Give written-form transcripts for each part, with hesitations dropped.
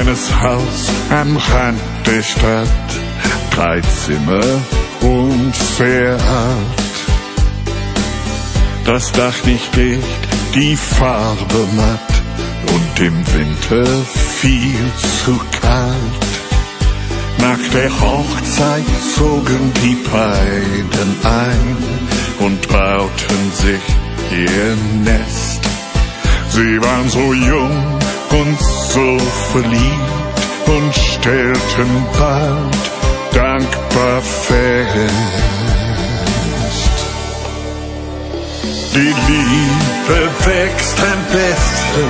kleines Haus am Rand der Stadt, 3 Zimmer und sehr alt. Das Dach nicht dicht, die Farbe matt und im Winter viel zu kalt. Nach der Hochzeit zogen die beiden ein und bauten sich ihr Nest. Sie waren so jung und so verliebt und stellten bald dankbar fest: die Liebe wächst am besten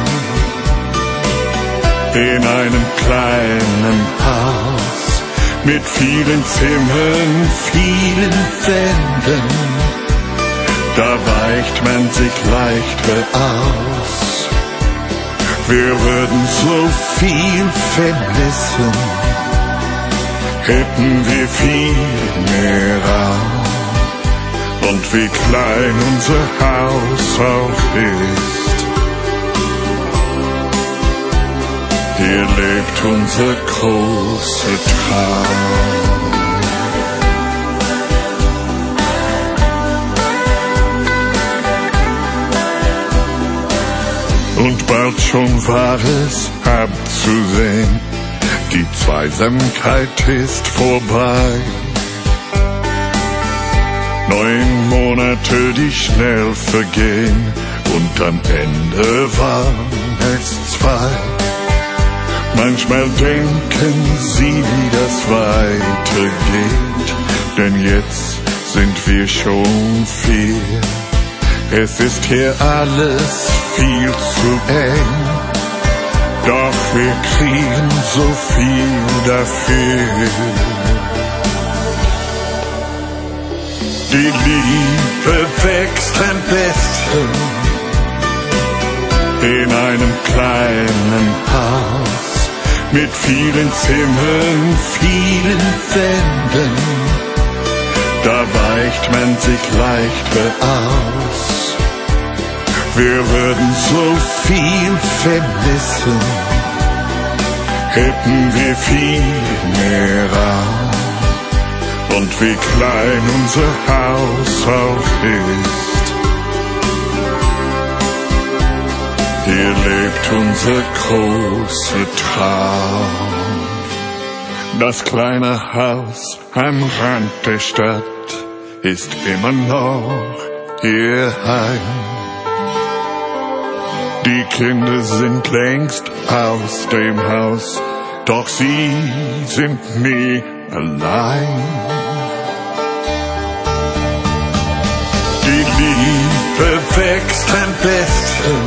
in einem kleinen Haus mit vielen Zimmern, vielen Wänden. Da weicht man sich leichter aus. Wir würden so viel vermissen, hätten wir viel mehr Raum. Und wie klein unser Haus auch ist, hier lebt unser großer Traum. Und bald schon war es abzusehen, die Zweisamkeit ist vorbei. 9 Monate, die schnell vergehen, und am Ende waren es 2. Manchmal denken sie, wie das weitergeht, denn jetzt sind wir schon 4. Es ist hier alles viel zu eng, doch wir kriegen so viel dafür. Die Liebe wächst am besten in einem kleinen Haus mit vielen Zimmern, vielen Wänden. Da weicht man sich leichter aus. Wir würden so viel vermissen, hätten wir viel mehr Raum. Und wie klein unser Haus auch ist, hier lebt unser großer Traum. Das kleine Haus am Rand der Stadt ist immer noch ihr Heim. Die Kinder sind längst aus dem Haus, doch sie sind nie allein. Die Liebe wächst am besten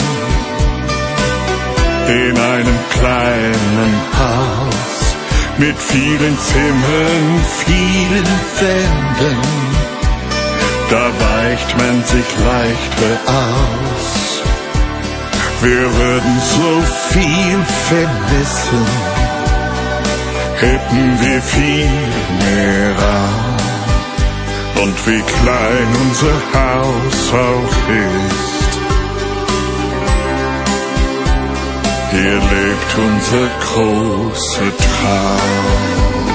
in einem kleinen Haus mit vielen Zimmern, vielen Wänden. Da weicht man sich leichter aus. Wir würden so viel vermissen, hätten wir viel mehr Raum. Und wie klein unser Haus auch ist, hier lebt unser großer Traum.